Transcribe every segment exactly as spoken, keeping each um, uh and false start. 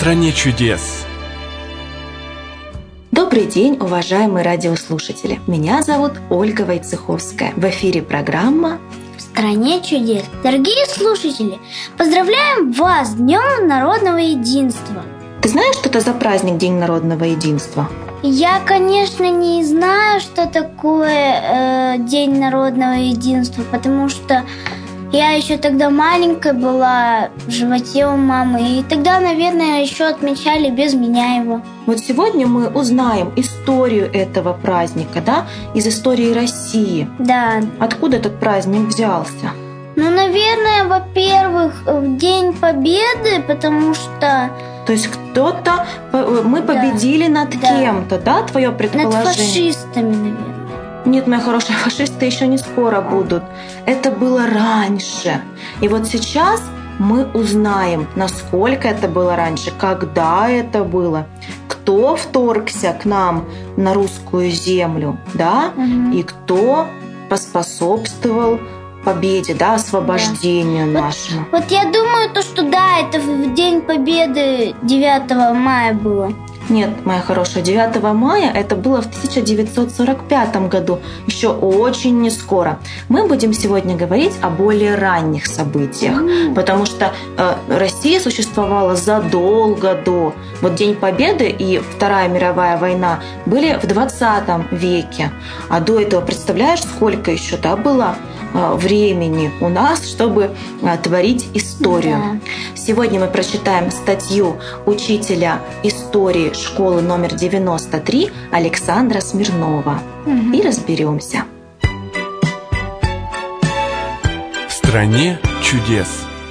стране чудес. Добрый день, уважаемые радиослушатели! Меня зовут Ольга Войцеховская. В эфире программа «В стране чудес». Дорогие слушатели, поздравляем вас с Днем народного единства! Ты знаешь, что это за праздник День народного единства? Я, конечно, не знаю, что такое э, День народного единства, потому что я еще тогда маленькая была в животе у мамы, и тогда, наверное, еще отмечали без меня его. Вот сегодня мы узнаем историю этого праздника, да, из истории России. Да. Откуда этот праздник взялся? Ну, наверное, во-первых, в День Победы, потому что... То есть кто-то... Мы победили да. над да. кем-то, да, твое предположение? Над фашистами, наверное. Нет, моя хорошая, фашисты еще не скоро будут. Это было раньше. И вот сейчас мы узнаем, насколько это было раньше, когда это было, кто вторгся к нам на русскую землю, да, угу. и кто поспособствовал победе, да, освобождению да. нашему. Вот, вот я думаю, то, что да, это в День Победы девятого мая было. Нет, моя хорошая, девятого мая это было в тысяча девятьсот сорок пятом году, еще очень не скоро. Мы будем сегодня говорить о более ранних событиях, mm. потому что э, Россия существовала задолго до. Вот День Победы и Вторая мировая война были в двадцатом веке, а до этого, представляешь, сколько еще да, было э, времени у нас, чтобы э, творить историю. Yeah. Сегодня мы прочитаем статью учителя истории школы номер девяносто три Александра Смирнова. Угу. И разберемся. В стране чудес.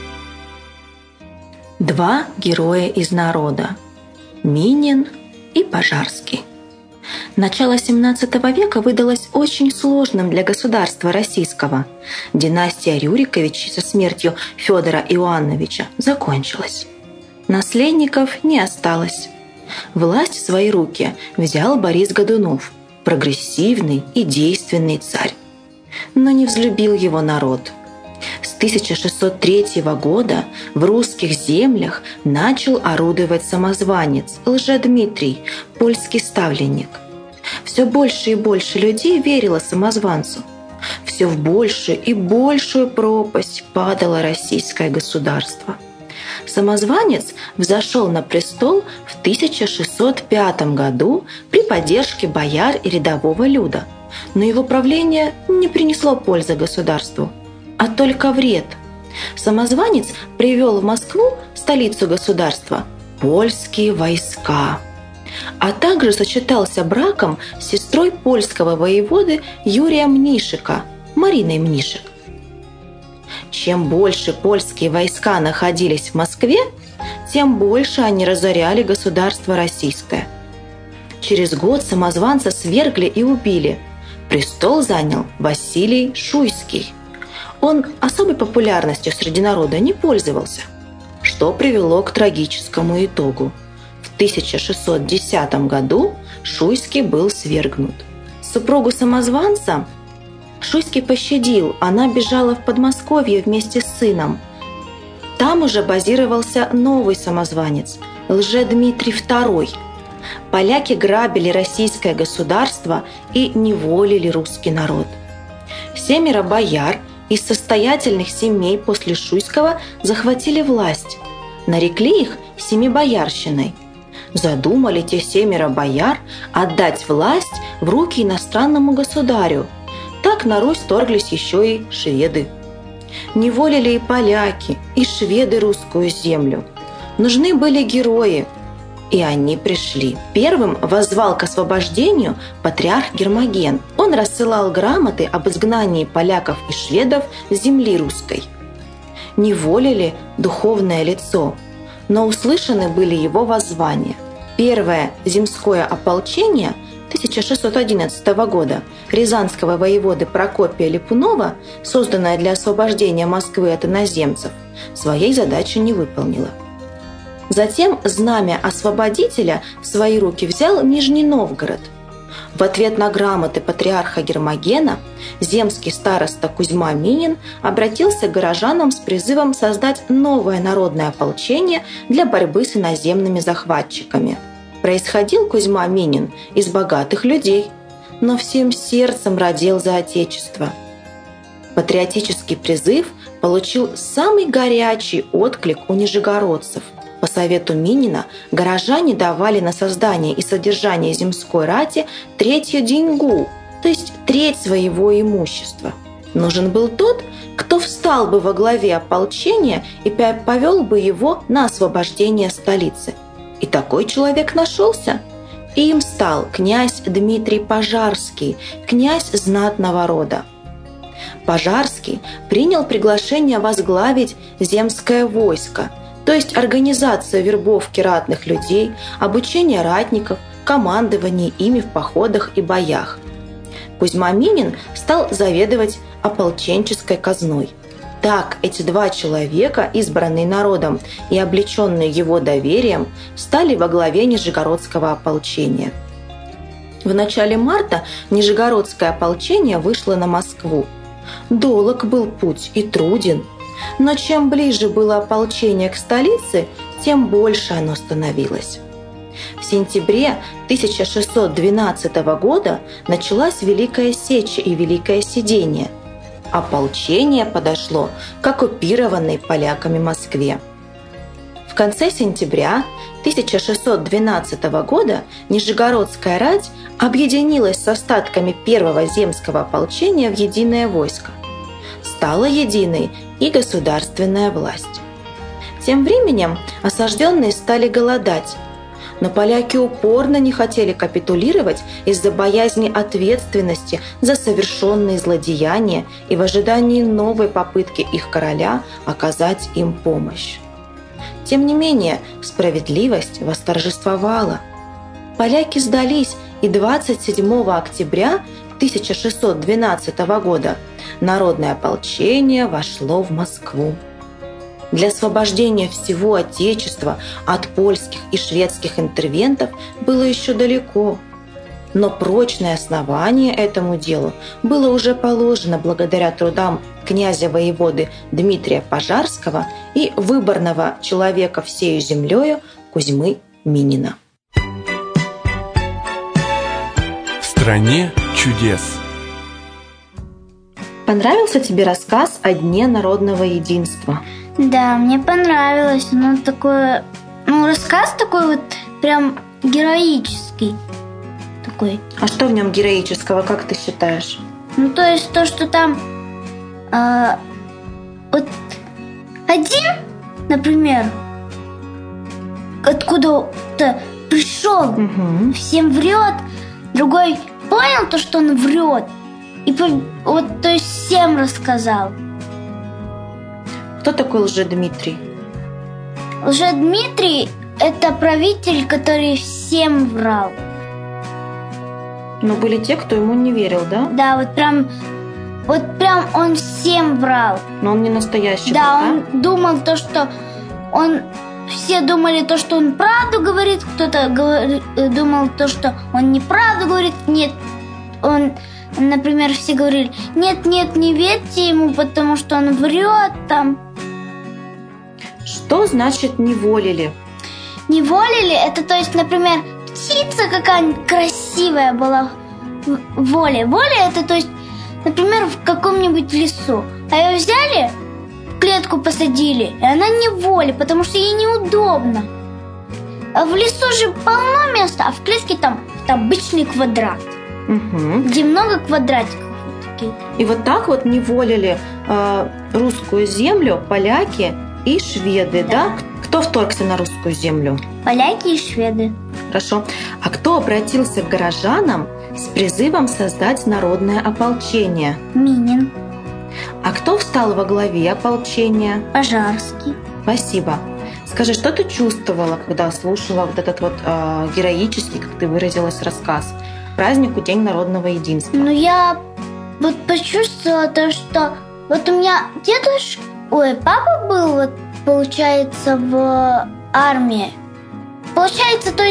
Два героя из народа – Минин и Пожарский. Начало семнадцатого века выдалось очень сложным для государства российского. Династия Рюриковичей со смертью Федора Иоанновича закончилась. Наследников не осталось. Власть в свои руки взял Борис Годунов, прогрессивный и действенный царь. Но не взлюбил его народ. С тысяча шестьсот третьего года в русских землях начал орудовать самозванец Лжедмитрий, польский ставленник. Все больше и больше людей верило самозванцу. Все в большую и большую пропасть падало российское государство. Самозванец взошел на престол в тысяча шестьсот пятом году при поддержке бояр и рядового люда, но его правление не принесло пользы государству, а только вред. Самозванец привел в Москву, столицу государства, польские войска, а также сочетался браком с сестрой польского воеводы Юрия Мнишека, Мариной Мнишек. Чем больше польские войска находились в Москве, тем больше они разоряли государство российское. Через год самозванца свергли и убили. Престол занял Василий Шуйский. Он особой популярностью среди народа не пользовался, что привело к трагическому итогу. В тысяча шестьсот десятом году Шуйский был свергнут. Супругу самозванца Шуйский пощадил, она бежала в Подмосковье вместе с сыном. Там уже базировался новый самозванец – Лжедмитрий второй. Поляки грабили российское государство и неволили русский народ. Семеро бояр из состоятельных семей после Шуйского захватили власть. Нарекли их семибоярщиной. Задумали те семеро бояр отдать власть в руки иностранному государю. Так на Русь вторглись еще и шведы. Неволили и поляки, и шведы русскую землю. Нужны были герои, и они пришли. Первым воззвал к освобождению патриарх Гермоген. Он рассылал грамоты об изгнании поляков и шведов с земли русской. Неволили духовное лицо, но услышаны были его воззвания. Первое земское ополчение тысяча шестьсот одиннадцатого года рязанского воеводы Прокопия Липунова, созданное для освобождения Москвы от иноземцев, своей задачи не выполнило. Затем знамя освободителя в свои руки взял Нижний Новгород. В ответ на грамоты патриарха Гермогена земский староста Кузьма Минин обратился к горожанам с призывом создать новое народное ополчение для борьбы с иноземными захватчиками. Происходил Кузьма Минин из богатых людей, но всем сердцем родил за Отечество. Патриотический призыв получил самый горячий отклик у нижегородцев. По совету Минина горожане давали на создание и содержание земской рати третью деньгу, то есть треть своего имущества. Нужен был тот, кто встал бы во главе ополчения и повел бы его на освобождение столицы. И такой человек нашелся. Им стал князь Дмитрий Пожарский, князь знатного рода. Пожарский принял приглашение возглавить земское войско, то есть организацию вербовки ратных людей, обучение ратников, командование ими в походах и боях. Кузьма Минин стал заведовать ополченческой казной. Так эти два человека, избранные народом и облеченные его доверием, стали во главе Нижегородского ополчения. В начале марта Нижегородское ополчение вышло на Москву. Долог был путь и труден, но чем ближе было ополчение к столице, тем больше оно становилось. В сентябре тысяча шестьсот двенадцатого года началась Великая Сеча и Великое Сидение. Ополчение подошло к оккупированной поляками Москве. В конце сентября тысяча шестьсот двенадцатого года Нижегородская рать объединилась с остатками первого земского ополчения в единое войско. Стала единой и государственная власть. Тем временем осажденные стали голодать, но поляки упорно не хотели капитулировать из-за боязни ответственности за совершенные злодеяния и в ожидании новой попытки их короля оказать им помощь. Тем не менее, справедливость восторжествовала. Поляки сдались, и двадцать седьмого октября тысяча шестьсот двенадцатого года народное ополчение вошло в Москву. Для освобождения всего Отечества от польских и шведских интервентов было еще далеко. Но прочное основание этому делу было уже положено благодаря трудам князя-воеводы Дмитрия Пожарского и выборного человека всею землею Кузьмы Минина. В стране чудес. Понравился тебе рассказ о Дне народного единства? Да, мне понравилось. Ну, такое, ну, рассказ такой вот прям героический. Такой. А что в нем героического, как ты считаешь? Ну, то есть то, что там э, вот один, например, откуда-то пришел, угу. всем врет, другой понял то, что он врет, и вот, то есть всем рассказал. Кто такой Лжедмитрий? Лжедмитрий – это правитель, который всем врал. Но были те, кто ему не верил, да? Да, вот прям, вот прям он всем врал. Но он не настоящий. Да, был, он да? думал то, что он... Все думали то, что он правду говорит, кто-то говори, думал то, что он неправду говорит. Нет, он, например, все говорили, нет, нет, не верьте ему, потому что он врет там. Что значит неволили? Неволили, это то есть, например, птица какая-нибудь красивая была в воле. Воля это, то есть, например, в каком-нибудь лесу. А ее взяли, в клетку посадили, и она не в воле, потому что ей неудобно. А в лесу же полно места, а в клетке там, там обычный квадрат, угу. где много квадратиков. Вот таких. И вот так вот неволили э, русскую землю поляки и шведы, да. да? Кто вторгся на русскую землю? Поляки и шведы. Хорошо. А кто обратился к горожанам с призывом создать народное ополчение? Минин. А кто встал во главе ополчения? Пожарский. Спасибо. Скажи, что ты чувствовала, когда слушала вот этот вот э, героический, как ты выразилась, рассказ празднику День народного единства? Ну, я вот почувствовала то, что вот у меня дедушка, ой, папа был, вот, получается, в армии. Получается, то есть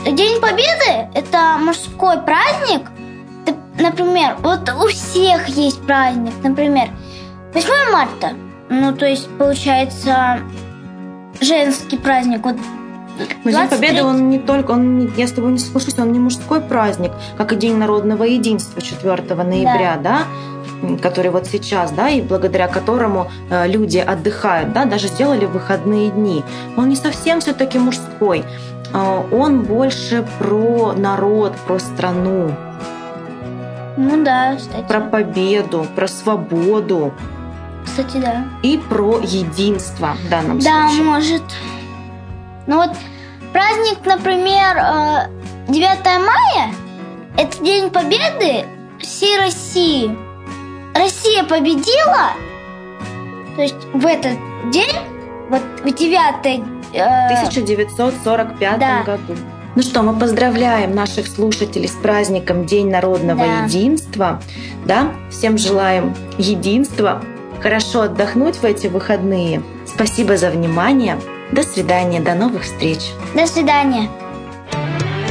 День Победы – это мужской праздник. Например, вот у всех есть праздник. Например, восьмое марта. Ну, то есть, получается, женский праздник. Вот Но День Победы, он не только, он не, я с тобой не соглашусь, он не мужской праздник, как и День народного единства четвёртого ноября, да, да который вот сейчас, да, и благодаря которому э, люди отдыхают, да, даже сделали выходные дни. Он не совсем все-таки мужской, э, он больше про народ, про страну. Ну да, кстати. Про победу, про свободу. Кстати, да. И про единство в данном да, случае. Да, может. Ну вот праздник, например, девятое мая – это День Победы всей России. Россия победила, то есть в этот день, вот в девятое... Э... тысяча девятьсот сорок пятом да. году. Ну что, мы поздравляем наших слушателей с праздником День народного да. единства. Да? Всем желаем единства, хорошо отдохнуть в эти выходные. Спасибо за внимание. До свидания, до новых встреч. До свидания.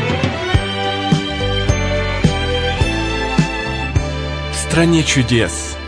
В стране чудес.